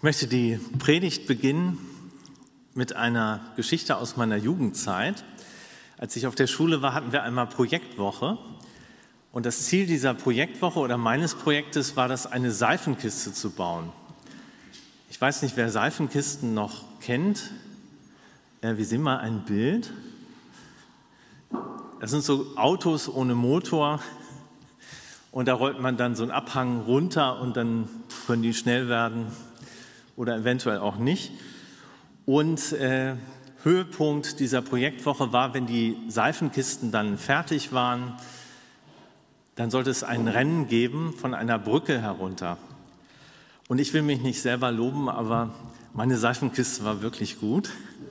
möchte die Predigt beginnen mit einer Geschichte aus meiner Jugendzeit. Als ich auf der Schule war, hatten wir einmal Projektwoche. Und das Ziel dieser Projektwoche oder meines Projektes war das, eine Seifenkiste zu bauen. Ich weiß nicht, wer Seifenkisten noch kennt. Wir sehen mal ein Bild. Das sind so Autos ohne Motor. Und da rollt man dann so einen Abhang runter und dann können die schnell werden oder eventuell auch nicht. Und Höhepunkt dieser Projektwoche war, wenn die Seifenkisten dann fertig waren, dann sollte es ein Rennen geben von einer Brücke herunter. Und ich will mich nicht selber loben, aber meine Seifenkiste war wirklich gut.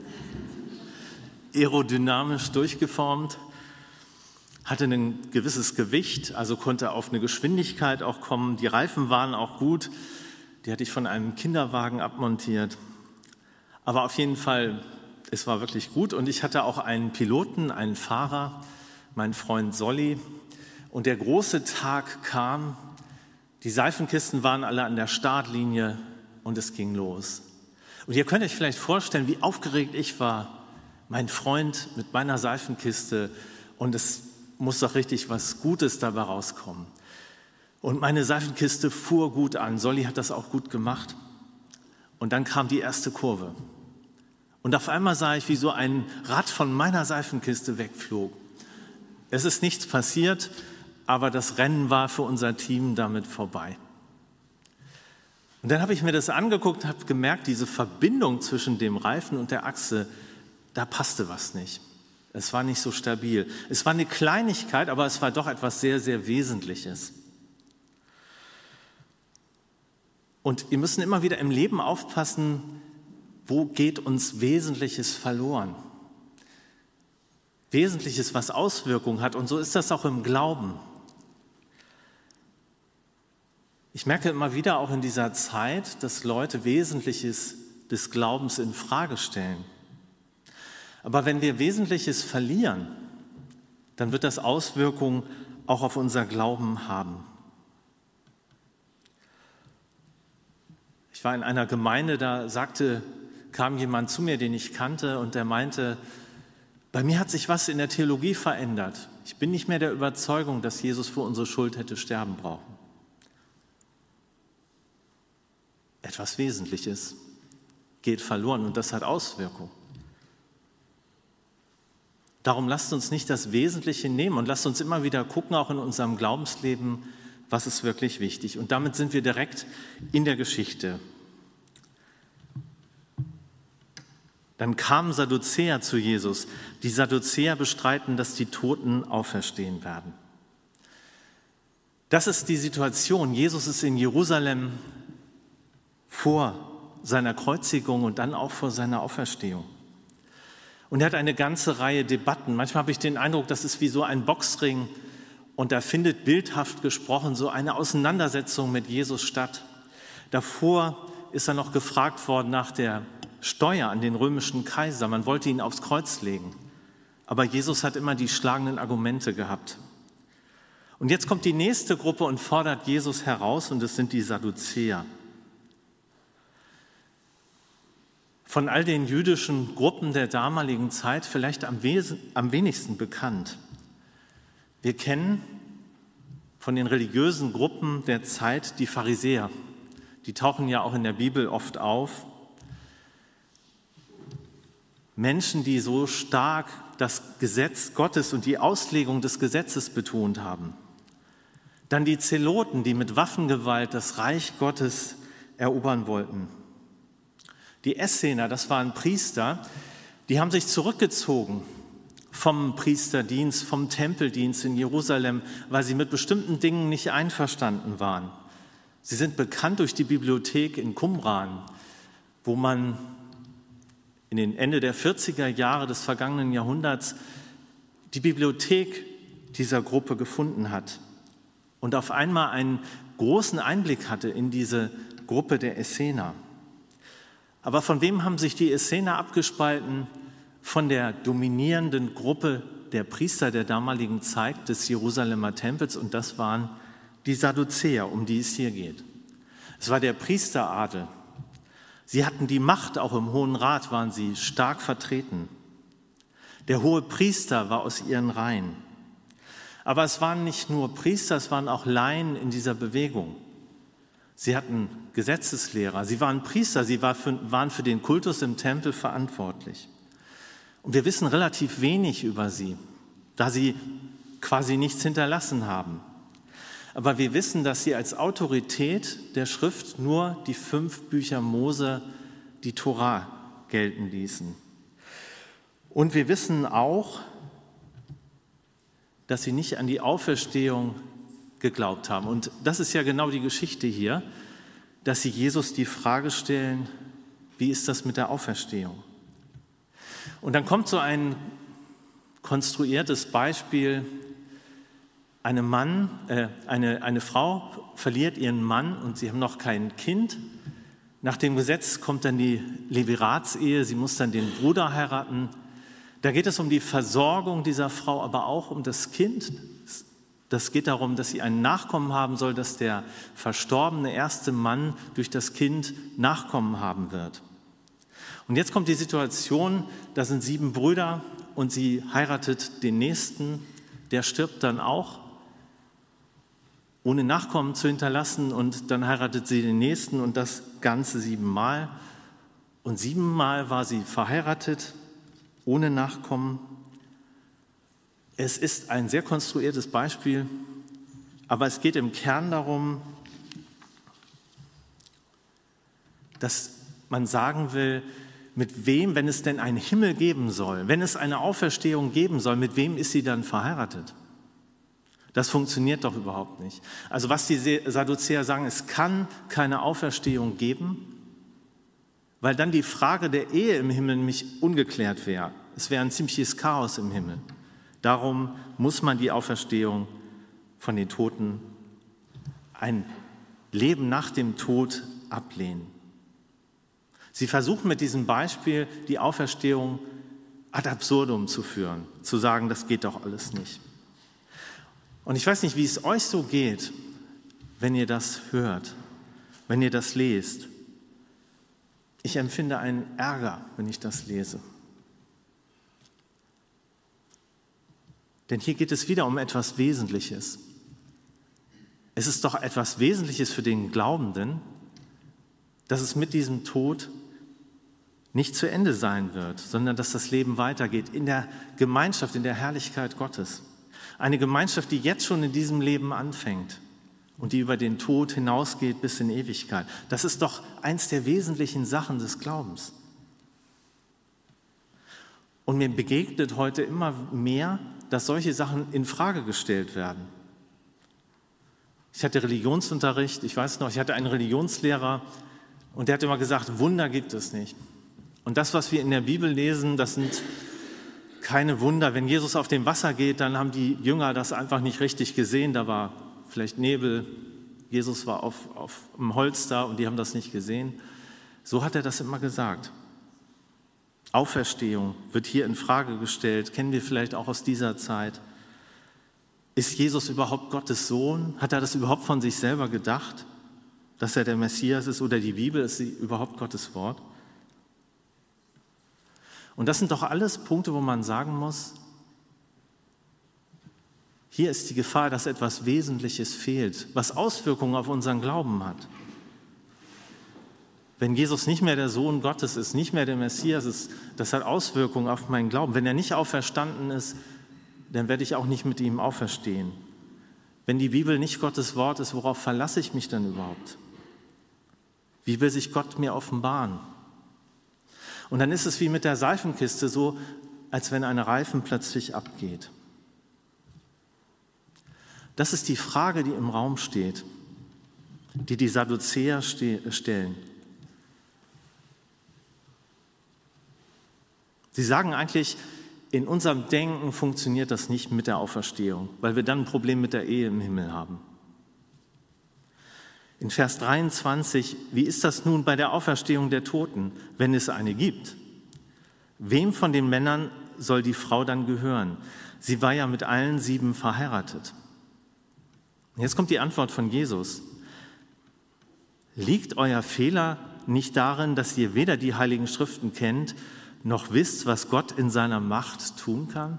Aerodynamisch durchgeformt, hatte ein gewisses Gewicht, also konnte auf eine Geschwindigkeit auch kommen. Die Reifen waren auch gut, die hatte ich von einem Kinderwagen abmontiert. Aber auf jeden Fall, es war wirklich gut. Und ich hatte auch einen Piloten, einen Fahrer, meinen Freund Solly. Und der große Tag kam, die Seifenkisten waren alle an der Startlinie und es ging los. Und ihr könnt euch vielleicht vorstellen, wie aufgeregt ich war, mein Freund mit meiner Seifenkiste, und es muss doch richtig was Gutes dabei rauskommen. Und meine Seifenkiste fuhr gut an, Solly hat das auch gut gemacht. Und dann kam die erste Kurve. Und auf einmal sah ich, wie so ein Rad von meiner Seifenkiste wegflog. Es ist nichts passiert, aber das Rennen war für unser Team damit vorbei. Und dann habe ich mir das angeguckt und habe gemerkt, diese Verbindung zwischen dem Reifen und der Achse, da passte was nicht. Es war nicht so stabil. Es war eine Kleinigkeit, aber es war doch etwas sehr, sehr Wesentliches. Und wir müssen immer wieder im Leben aufpassen, wo geht uns Wesentliches verloren? Wesentliches, was Auswirkungen hat. Und so ist das auch im Glauben. Ich merke immer wieder auch in dieser Zeit, dass Leute Wesentliches des Glaubens in Frage stellen. Aber wenn wir Wesentliches verlieren, dann wird das Auswirkungen auch auf unser Glauben haben. Ich war in einer Gemeinde, da kam jemand zu mir, den ich kannte, und der meinte, bei mir hat sich was in der Theologie verändert. Ich bin nicht mehr der Überzeugung, dass Jesus für unsere Schuld hätte sterben brauchen. Etwas Wesentliches geht verloren und das hat Auswirkungen. Darum lasst uns nicht das Wesentliche nehmen und lasst uns immer wieder gucken, auch in unserem Glaubensleben, was ist wirklich wichtig. Und damit sind wir direkt in der Geschichte. Dann kamen Sadduzäer zu Jesus. Die Sadduzäer bestreiten, dass die Toten auferstehen werden. Das ist die Situation. Jesus ist in Jerusalem vor seiner Kreuzigung und dann auch vor seiner Auferstehung. Und er hat eine ganze Reihe Debatten. Manchmal habe ich den Eindruck, das ist wie so ein Boxring und da findet bildhaft gesprochen so eine Auseinandersetzung mit Jesus statt. Davor ist er noch gefragt worden nach der Steuer an den römischen Kaiser. Man wollte ihn aufs Kreuz legen. Aber Jesus hat immer die schlagenden Argumente gehabt. Und jetzt kommt die nächste Gruppe und fordert Jesus heraus, und das sind die Sadduzäer. Von all den jüdischen Gruppen der damaligen Zeit vielleicht am wenigsten bekannt. Wir kennen von den religiösen Gruppen der Zeit die Pharisäer. Die tauchen ja auch in der Bibel oft auf. Menschen, die so stark das Gesetz Gottes und die Auslegung des Gesetzes betont haben. Dann die Zeloten, die mit Waffengewalt das Reich Gottes erobern wollten. Die Essener, das waren Priester, die haben sich zurückgezogen vom Priesterdienst, vom Tempeldienst in Jerusalem, weil sie mit bestimmten Dingen nicht einverstanden waren. Sie sind bekannt durch die Bibliothek in Qumran, wo man in den Ende der 40er Jahre des vergangenen Jahrhunderts die Bibliothek dieser Gruppe gefunden hat und auf einmal einen großen Einblick hatte in diese Gruppe der Essener. Aber von wem haben sich die Essener abgespalten? Von der dominierenden Gruppe der Priester der damaligen Zeit des Jerusalemer Tempels, und das waren die Sadduzäer, um die es hier geht. Es war der Priesteradel. Sie hatten die Macht, auch im Hohen Rat waren sie stark vertreten. Der hohe Priester war aus ihren Reihen. Aber es waren nicht nur Priester, es waren auch Laien in dieser Bewegung. Sie hatten Gesetzeslehrer, sie waren Priester, sie waren für den Kultus im Tempel verantwortlich. Und wir wissen relativ wenig über sie, da sie quasi nichts hinterlassen haben. Aber wir wissen, dass sie als Autorität der Schrift nur die 5 Bücher Mose, die Tora, gelten ließen. Und wir wissen auch, dass sie nicht an die Auferstehung geglaubt haben. Und das ist ja genau die Geschichte hier, dass sie Jesus die Frage stellen, wie ist das mit der Auferstehung? Und dann kommt so ein konstruiertes Beispiel. Eine Frau verliert ihren Mann und sie haben noch kein Kind. Nach dem Gesetz kommt dann die Leviratsehe, sie muss dann den Bruder heiraten. Da geht es um die Versorgung dieser Frau, aber auch um das Kind. Das geht darum, dass sie einen Nachkommen haben soll, dass der verstorbene erste Mann durch das Kind Nachkommen haben wird. Und jetzt kommt die Situation, da sind 7 Brüder und sie heiratet den Nächsten, der stirbt dann auch, ohne Nachkommen zu hinterlassen, und dann heiratet sie den Nächsten und das Ganze 7 Mal. Und 7 Mal war sie verheiratet, ohne Nachkommen. Es ist ein sehr konstruiertes Beispiel, aber es geht im Kern darum, dass man sagen will, mit wem, wenn es denn einen Himmel geben soll, wenn es eine Auferstehung geben soll, mit wem ist sie dann verheiratet? Das funktioniert doch überhaupt nicht. Also was die Sadduzäer sagen, es kann keine Auferstehung geben, weil dann die Frage der Ehe im Himmel nämlich ungeklärt wäre. Es wäre ein ziemliches Chaos im Himmel. Darum muss man die Auferstehung von den Toten, ein Leben nach dem Tod, ablehnen. Sie versuchen mit diesem Beispiel die Auferstehung ad absurdum zu führen, zu sagen, das geht doch alles nicht. Und ich weiß nicht, wie es euch so geht, wenn ihr das hört, wenn ihr das lest. Ich empfinde einen Ärger, wenn ich das lese. Denn hier geht es wieder um etwas Wesentliches. Es ist doch etwas Wesentliches für den Glaubenden, dass es mit diesem Tod nicht zu Ende sein wird, sondern dass das Leben weitergeht in der Gemeinschaft, in der Herrlichkeit Gottes. Eine Gemeinschaft, die jetzt schon in diesem Leben anfängt und die über den Tod hinausgeht bis in Ewigkeit. Das ist doch eins der wesentlichen Sachen des Glaubens. Und mir begegnet heute immer mehr, dass solche Sachen in Frage gestellt werden. Ich hatte Religionsunterricht, ich weiß noch, ich hatte einen Religionslehrer und der hat immer gesagt, Wunder gibt es nicht. Und das, was wir in der Bibel lesen, das sind keine Wunder. Wenn Jesus auf dem Wasser geht, dann haben die Jünger das einfach nicht richtig gesehen. Da war vielleicht Nebel, Jesus war auf dem Holz da und die haben das nicht gesehen. So hat er das immer gesagt. Auferstehung wird hier in Frage gestellt, kennen wir vielleicht auch aus dieser Zeit. Ist Jesus überhaupt Gottes Sohn? Hat er das überhaupt von sich selber gedacht, dass er der Messias ist, oder die Bibel ist sie überhaupt Gottes Wort? Und das sind doch alles Punkte, wo man sagen muss, hier ist die Gefahr, dass etwas Wesentliches fehlt, was Auswirkungen auf unseren Glauben hat. Wenn Jesus nicht mehr der Sohn Gottes ist, nicht mehr der Messias ist, das hat Auswirkungen auf meinen Glauben. Wenn er nicht auferstanden ist, dann werde ich auch nicht mit ihm auferstehen. Wenn die Bibel nicht Gottes Wort ist, worauf verlasse ich mich dann überhaupt? Wie will sich Gott mir offenbaren? Und dann ist es wie mit der Seifenkiste so, als wenn ein Reifen plötzlich abgeht. Das ist die Frage, die im Raum steht, die die Sadduzäer stellen. Sie sagen eigentlich, in unserem Denken funktioniert das nicht mit der Auferstehung, weil wir dann ein Problem mit der Ehe im Himmel haben. In Vers 23, wie ist das nun bei der Auferstehung der Toten, wenn es eine gibt? Wem von den Männern soll die Frau dann gehören? Sie war ja mit allen 7 verheiratet. Jetzt kommt die Antwort von Jesus. Liegt euer Fehler nicht darin, dass ihr weder die Heiligen Schriften kennt, noch wisst, was Gott in seiner Macht tun kann?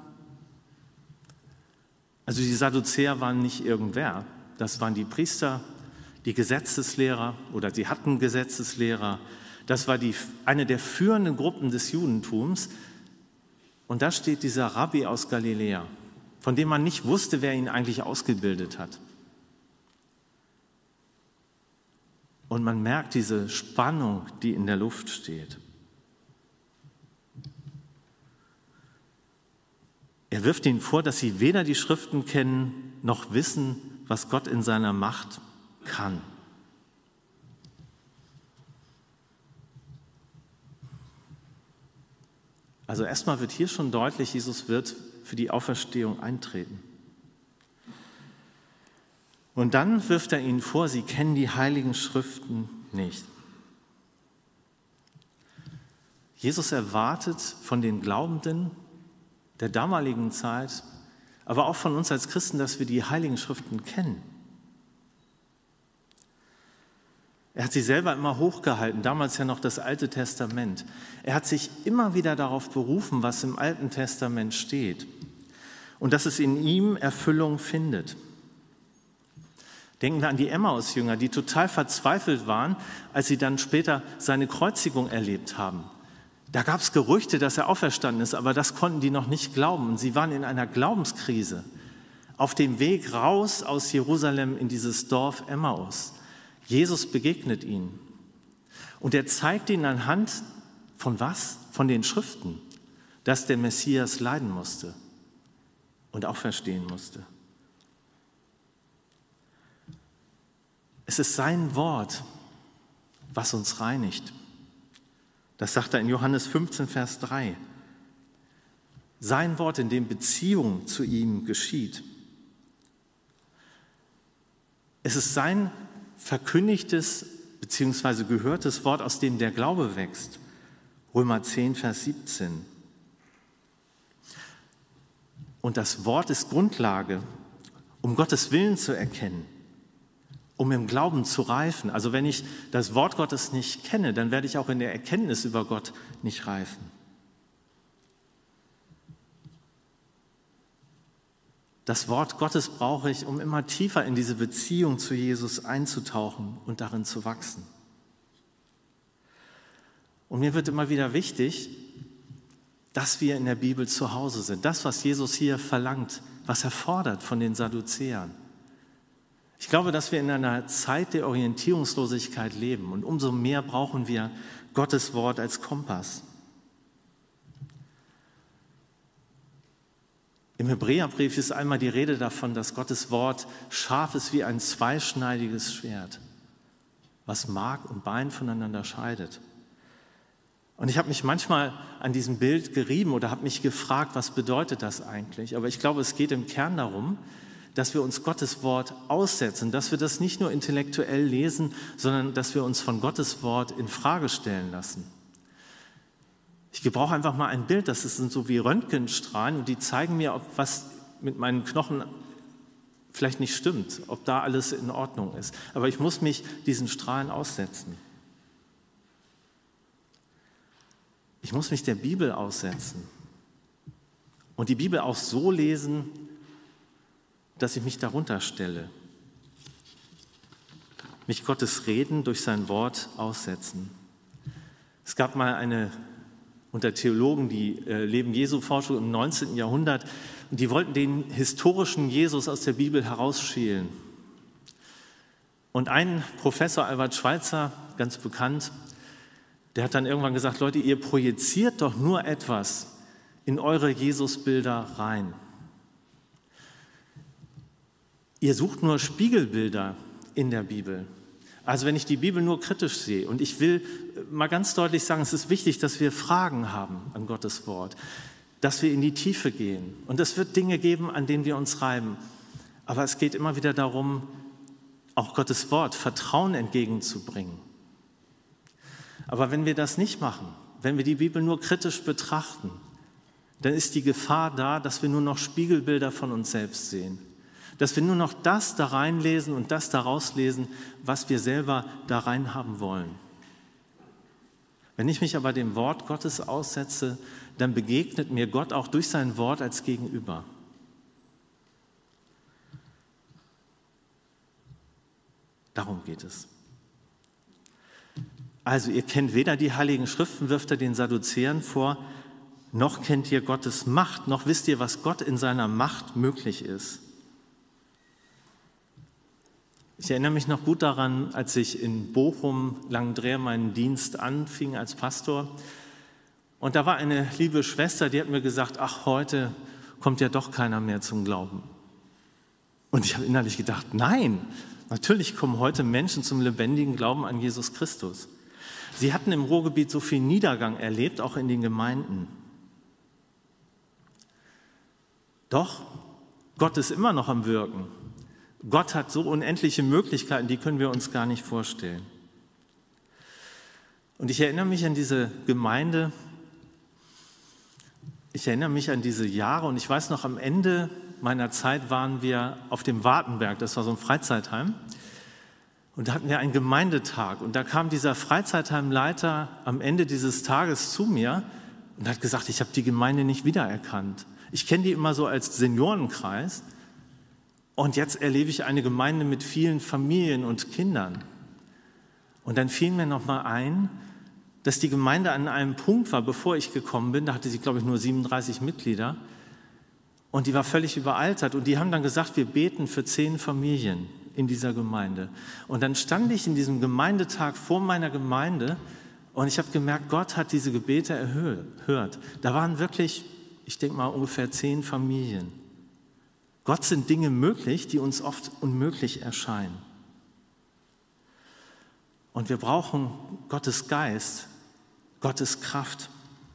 Also die Sadduzäer waren nicht irgendwer. Das waren die Priester, die Gesetzeslehrer oder sie hatten Gesetzeslehrer. Das war eine der führenden Gruppen des Judentums. Und da steht dieser Rabbi aus Galiläa, von dem man nicht wusste, wer ihn eigentlich ausgebildet hat. Und man merkt diese Spannung, die in der Luft steht. Er wirft ihnen vor, dass sie weder die Schriften kennen, noch wissen, was Gott in seiner Macht kann. Also erstmal wird hier schon deutlich, Jesus wird für die Auferstehung eintreten. Und dann wirft er ihnen vor, sie kennen die Heiligen Schriften nicht. Jesus erwartet von den Glaubenden der damaligen Zeit, aber auch von uns als Christen, dass wir die Heiligen Schriften kennen. Er hat sie selber immer hochgehalten, damals ja noch das Alte Testament. Er hat sich immer wieder darauf berufen, was im Alten Testament steht und dass es in ihm Erfüllung findet. Denken wir an die Emmaus-Jünger, die total verzweifelt waren, als sie dann später seine Kreuzigung erlebt haben. Da gab es Gerüchte, dass er auferstanden ist, aber das konnten die noch nicht glauben. Und sie waren in einer Glaubenskrise auf dem Weg raus aus Jerusalem in dieses Dorf Emmaus. Jesus begegnet ihnen und er zeigt ihnen anhand von was? Von den Schriften, dass der Messias leiden musste und auferstehen musste. Es ist sein Wort, was uns reinigt. Das sagt er in Johannes 15, Vers 3. Sein Wort, in dem Beziehung zu ihm geschieht. Es ist sein verkündigtes bzw. gehörtes Wort, aus dem der Glaube wächst. Römer 10, Vers 17. Und das Wort ist Grundlage, um Gottes Willen zu erkennen, um im Glauben zu reifen. Also wenn ich das Wort Gottes nicht kenne, dann werde ich auch in der Erkenntnis über Gott nicht reifen. Das Wort Gottes brauche ich, um immer tiefer in diese Beziehung zu Jesus einzutauchen und darin zu wachsen. Und mir wird immer wieder wichtig, dass wir in der Bibel zu Hause sind. Das, was Jesus hier verlangt, was er fordert von den Sadduzäern. Ich glaube, dass wir in einer Zeit der Orientierungslosigkeit leben und umso mehr brauchen wir Gottes Wort als Kompass. Im Hebräerbrief ist einmal die Rede davon, dass Gottes Wort scharf ist wie ein zweischneidiges Schwert, was Mark und Bein voneinander scheidet. Und ich habe mich manchmal an diesem Bild gerieben oder habe mich gefragt, was bedeutet das eigentlich? Aber ich glaube, es geht im Kern darum, dass wir uns Gottes Wort aussetzen, dass wir das nicht nur intellektuell lesen, sondern dass wir uns von Gottes Wort in Frage stellen lassen. Ich gebrauche einfach mal ein Bild, das sind so wie Röntgenstrahlen und die zeigen mir, ob was mit meinen Knochen vielleicht nicht stimmt, ob da alles in Ordnung ist. Aber ich muss mich diesen Strahlen aussetzen. Ich muss mich der Bibel aussetzen und die Bibel auch so lesen, dass ich mich darunter stelle. Mich Gottes Reden durch sein Wort aussetzen. Es gab mal unter Theologen, die Leben Jesu Forschung im 19. Jahrhundert, und die wollten den historischen Jesus aus der Bibel herausschälen. Und ein Professor, Albert Schweitzer, ganz bekannt, der hat dann irgendwann gesagt, Leute, ihr projiziert doch nur etwas in eure Jesusbilder rein. Ihr sucht nur Spiegelbilder in der Bibel. Also wenn ich die Bibel nur kritisch sehe, und ich will mal ganz deutlich sagen, es ist wichtig, dass wir Fragen haben an Gottes Wort, dass wir in die Tiefe gehen. Und es wird Dinge geben, an denen wir uns reiben. Aber es geht immer wieder darum, auch Gottes Wort Vertrauen entgegenzubringen. Aber wenn wir das nicht machen, wenn wir die Bibel nur kritisch betrachten, dann ist die Gefahr da, dass wir nur noch Spiegelbilder von uns selbst sehen. Dass wir nur noch das da reinlesen und das da rauslesen, was wir selber da rein haben wollen. Wenn ich mich aber dem Wort Gottes aussetze, dann begegnet mir Gott auch durch sein Wort als Gegenüber. Darum geht es. Also ihr kennt weder die Heiligen Schriften, wirft er den Sadduzäern vor, noch kennt ihr Gottes Macht, noch wisst ihr, was Gott in seiner Macht möglich ist. Ich erinnere mich noch gut daran, als ich in Bochum, Langendreer, meinen Dienst anfing als Pastor. Und da war eine liebe Schwester, die hat mir gesagt, ach, heute kommt ja doch keiner mehr zum Glauben. Und ich habe innerlich gedacht, nein, natürlich kommen heute Menschen zum lebendigen Glauben an Jesus Christus. Sie hatten im Ruhrgebiet so viel Niedergang erlebt, auch in den Gemeinden. Doch, Gott ist immer noch am Wirken. Gott hat so unendliche Möglichkeiten, die können wir uns gar nicht vorstellen. Und ich erinnere mich an diese Gemeinde, ich erinnere mich an diese Jahre und ich weiß noch, am Ende meiner Zeit waren wir auf dem Wartenberg, das war so ein Freizeitheim, und da hatten wir einen Gemeindetag und da kam dieser Freizeitheimleiter am Ende dieses Tages zu mir und hat gesagt, ich habe die Gemeinde nicht wiedererkannt. Ich kenne die immer so als Seniorenkreis und jetzt erlebe ich eine Gemeinde mit vielen Familien und Kindern. Und dann fiel mir noch mal ein, dass die Gemeinde an einem Punkt war, bevor ich gekommen bin, da hatte sie, glaube ich, nur 37 Mitglieder und die war völlig überaltert und die haben dann gesagt, wir beten für 10 Familien in dieser Gemeinde. Und dann stand ich in diesem Gemeindetag vor meiner Gemeinde und ich habe gemerkt, Gott hat diese Gebete erhört. Da waren wirklich, ich denke mal, ungefähr 10 Familien. Gott sind Dinge möglich, die uns oft unmöglich erscheinen. Und wir brauchen Gottes Geist, Gottes Kraft.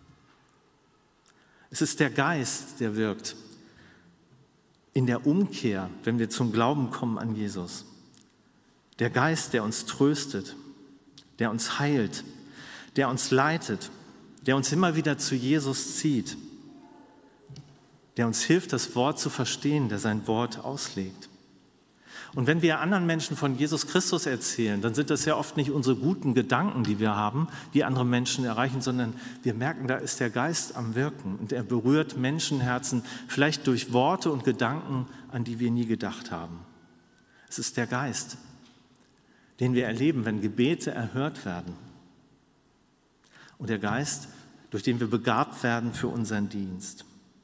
Es ist der Geist, der wirkt. In der Umkehr, wenn wir zum Glauben kommen an Jesus. Der Geist, der uns tröstet, der uns heilt, der uns leitet, der uns immer wieder zu Jesus zieht, der uns hilft, das Wort zu verstehen, der sein Wort auslegt. Und wenn wir anderen Menschen von Jesus Christus erzählen, dann sind das ja oft nicht unsere guten Gedanken, die wir haben, die andere Menschen erreichen, sondern wir merken, da ist der Geist am Wirken und er berührt Menschenherzen, vielleicht durch Worte und Gedanken, an die wir nie gedacht haben. Es ist der Geist, den wir erleben, wenn Gebete erhört werden. Und der Geist, durch den wir begabt werden für unseren Dienst.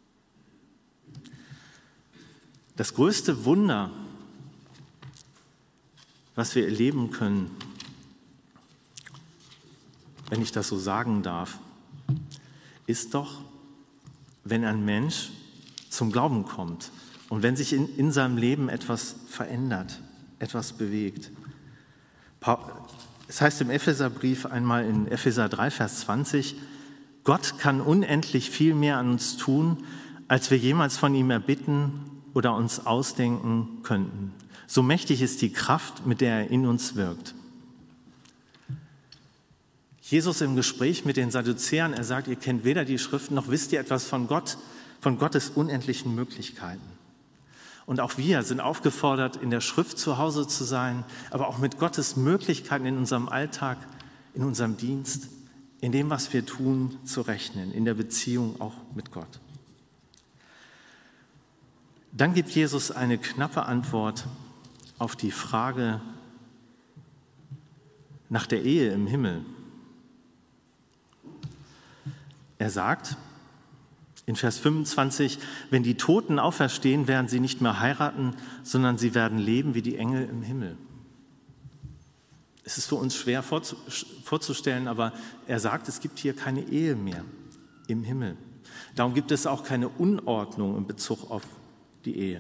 Das größte Wunder, was wir erleben können, wenn ich das so sagen darf, ist doch, wenn ein Mensch zum Glauben kommt und wenn sich in seinem Leben etwas verändert, etwas bewegt. Es heißt im Epheserbrief einmal in Epheser 3, Vers 20, Gott kann unendlich viel mehr an uns tun, als wir jemals von ihm erbitten oder uns ausdenken könnten. So mächtig ist die Kraft, mit der er in uns wirkt. Jesus im Gespräch mit den Sadduzäern, er sagt, ihr kennt weder die Schriften, noch wisst ihr etwas von Gott, von Gottes unendlichen Möglichkeiten. Und auch wir sind aufgefordert, in der Schrift zu Hause zu sein, aber auch mit Gottes Möglichkeiten in unserem Alltag, in unserem Dienst, in dem, was wir tun, zu rechnen, in der Beziehung auch mit Gott. Dann gibt Jesus eine knappe Antwort auf die Frage nach der Ehe im Himmel. Er sagt in Vers 25, wenn die Toten auferstehen, werden sie nicht mehr heiraten, sondern sie werden leben wie die Engel im Himmel. Es ist für uns schwer vorzustellen, aber er sagt, es gibt hier keine Ehe mehr im Himmel. Darum gibt es auch keine Unordnung in Bezug auf die Ehe.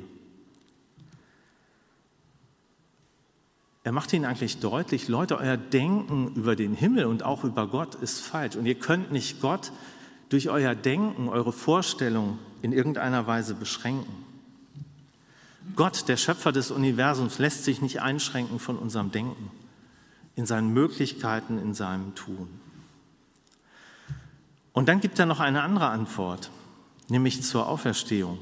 Er macht ihnen eigentlich deutlich, Leute, euer Denken über den Himmel und auch über Gott ist falsch. Und ihr könnt nicht Gott durch euer Denken, eure Vorstellung in irgendeiner Weise beschränken. Gott, der Schöpfer des Universums, lässt sich nicht einschränken von unserem Denken, in seinen Möglichkeiten, in seinem Tun. Und dann gibt er noch eine andere Antwort, nämlich zur Auferstehung.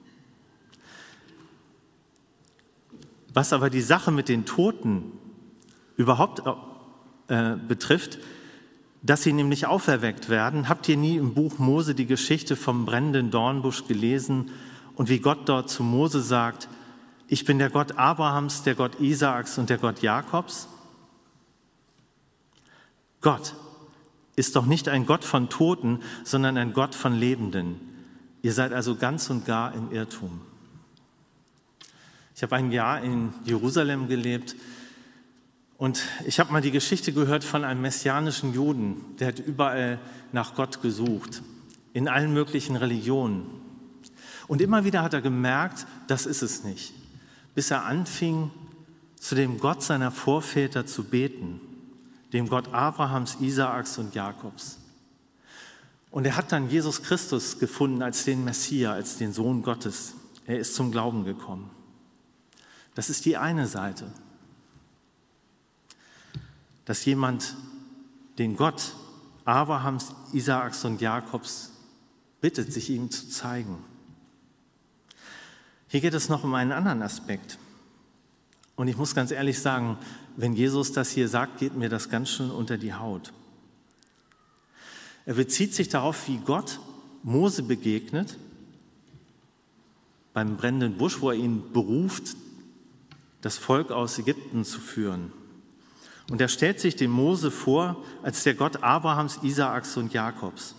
Was aber die Sache mit den Toten überhaupt betrifft, dass sie nämlich auferweckt werden. Habt ihr nie im Buch Mose die Geschichte vom brennenden Dornbusch gelesen und wie Gott dort zu Mose sagt, ich bin der Gott Abrahams, der Gott Isaaks und der Gott Jakobs? Gott ist doch nicht ein Gott von Toten, sondern ein Gott von Lebenden. Ihr seid also ganz und gar im Irrtum. Ich habe ein Jahr in Jerusalem gelebt und ich habe mal die Geschichte gehört von einem messianischen Juden, der hat überall nach Gott gesucht, in allen möglichen Religionen. Und immer wieder hat er gemerkt, das ist es nicht, bis er anfing, zu dem Gott seiner Vorväter zu beten, dem Gott Abrahams, Isaaks und Jakobs. Und er hat dann Jesus Christus gefunden als den Messias, als den Sohn Gottes. Er ist zum Glauben gekommen. Das ist die eine Seite. Dass jemand den Gott Abrahams, Isaaks und Jakobs bittet, sich ihm zu zeigen. Hier geht es noch um einen anderen Aspekt. Und ich muss ganz ehrlich sagen, wenn Jesus das hier sagt, geht mir das ganz schön unter die Haut. Er bezieht sich darauf, wie Gott Mose begegnet, beim brennenden Busch, wo er ihn beruft, das Volk aus Ägypten zu führen. Und er stellt sich dem Mose vor als der Gott Abrahams, Isaaks und Jakobs.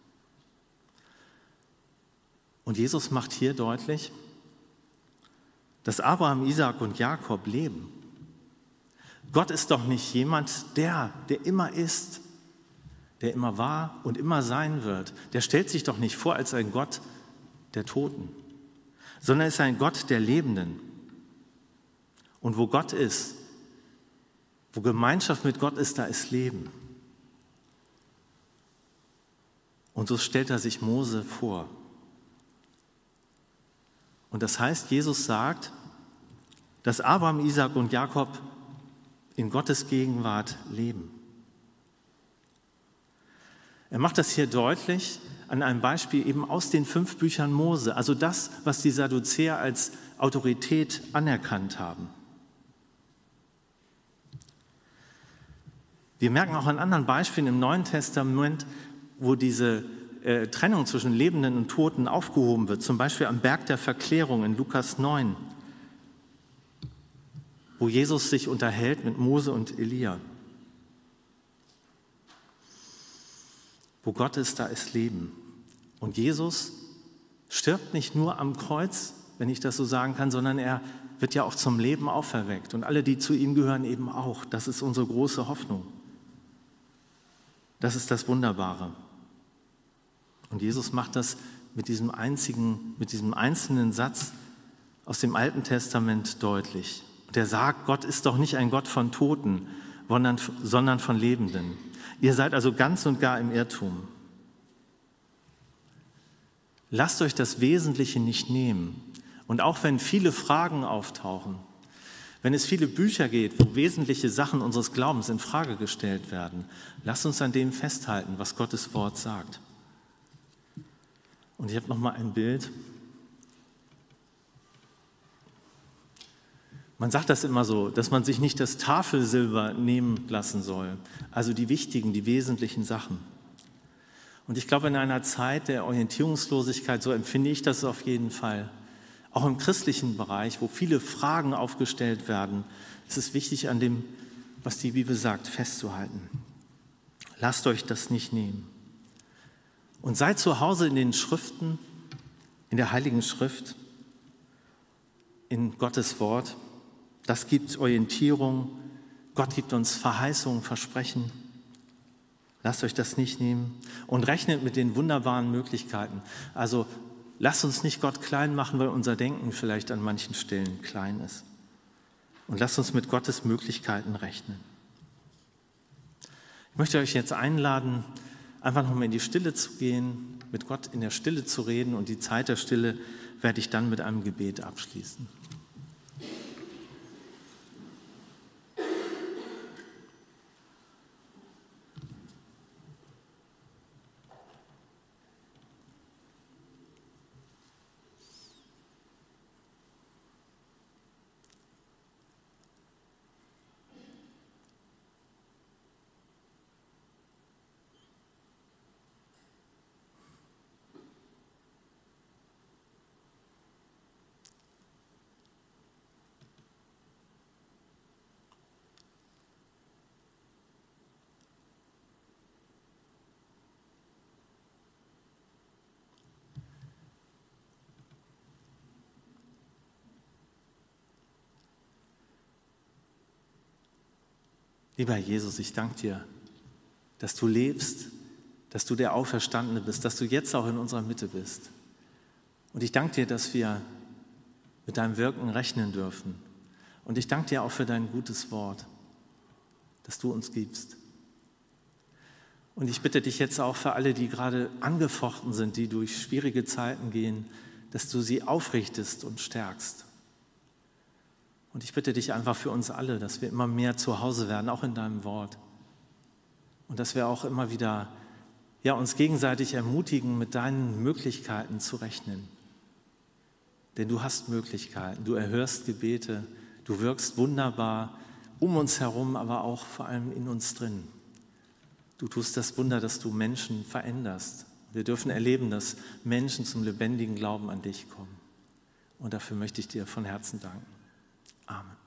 Und Jesus macht hier deutlich, dass Abraham, Isaak und Jakob leben. Gott ist doch nicht jemand, der immer ist, der immer war und immer sein wird. Der stellt sich doch nicht vor als ein Gott der Toten, sondern ist ein Gott der Lebenden. Und wo Gott ist, wo Gemeinschaft mit Gott ist, da ist Leben. Und so stellt er sich Mose vor. Und das heißt, Jesus sagt, dass Abraham, Isaak und Jakob in Gottes Gegenwart leben. Er macht das hier deutlich an einem Beispiel eben aus den 5 Büchern Mose, also das, was die Sadduzäer als Autorität anerkannt haben. Wir merken auch an anderen Beispielen im Neuen Testament, wo diese Trennung zwischen Lebenden und Toten aufgehoben wird, zum Beispiel am Berg der Verklärung in Lukas 9, wo Jesus sich unterhält mit Mose und Elia. Wo Gott ist, da ist Leben. Und Jesus stirbt nicht nur am Kreuz, wenn ich das so sagen kann, sondern er wird ja auch zum Leben auferweckt. Und alle, die zu ihm gehören, eben auch. Das ist unsere große Hoffnung. Das ist das Wunderbare. Und Jesus macht das mit diesem einzelnen Satz aus dem Alten Testament deutlich. Und er sagt, Gott ist doch nicht ein Gott von Toten, sondern von Lebenden. Ihr seid also ganz und gar im Irrtum. Lasst euch das Wesentliche nicht nehmen. Und auch wenn viele Fragen auftauchen, wenn es viele Bücher gibt, wo wesentliche Sachen unseres Glaubens in Frage gestellt werden, lasst uns an dem festhalten, was Gottes Wort sagt. Und ich habe noch mal ein Bild. Man sagt das immer so, dass man sich nicht das Tafelsilber nehmen lassen soll, also die wichtigen, die wesentlichen Sachen. Und ich glaube, in einer Zeit der Orientierungslosigkeit, so empfinde ich das auf jeden Fall, auch im christlichen Bereich, wo viele Fragen aufgestellt werden, ist es wichtig, an dem, was die Bibel sagt, festzuhalten. Lasst euch das nicht nehmen. Und seid zu Hause in den Schriften, in der Heiligen Schrift, in Gottes Wort. Das gibt Orientierung. Gott gibt uns Verheißungen, Versprechen. Lasst euch das nicht nehmen und rechnet mit den wunderbaren Möglichkeiten. Also lasst uns nicht Gott klein machen, weil unser Denken vielleicht an manchen Stellen klein ist. Und lasst uns mit Gottes Möglichkeiten rechnen. Ich möchte euch jetzt einladen, einfach nochmal in die Stille zu gehen, mit Gott in der Stille zu reden, und die Zeit der Stille werde ich dann mit einem Gebet abschließen. Lieber Jesus, ich danke dir, dass du lebst, dass du der Auferstandene bist, dass du jetzt auch in unserer Mitte bist. Und ich danke dir, dass wir mit deinem Wirken rechnen dürfen. Und ich danke dir auch für dein gutes Wort, das du uns gibst. Und ich bitte dich jetzt auch für alle, die gerade angefochten sind, die durch schwierige Zeiten gehen, dass du sie aufrichtest und stärkst. Und ich bitte dich einfach für uns alle, dass wir immer mehr zu Hause werden, auch in deinem Wort. Und dass wir auch immer wieder uns gegenseitig ermutigen, mit deinen Möglichkeiten zu rechnen. Denn du hast Möglichkeiten, du erhörst Gebete, du wirkst wunderbar um uns herum, aber auch vor allem in uns drin. Du tust das Wunder, dass du Menschen veränderst. Wir dürfen erleben, dass Menschen zum lebendigen Glauben an dich kommen. Und dafür möchte ich dir von Herzen danken. Amen.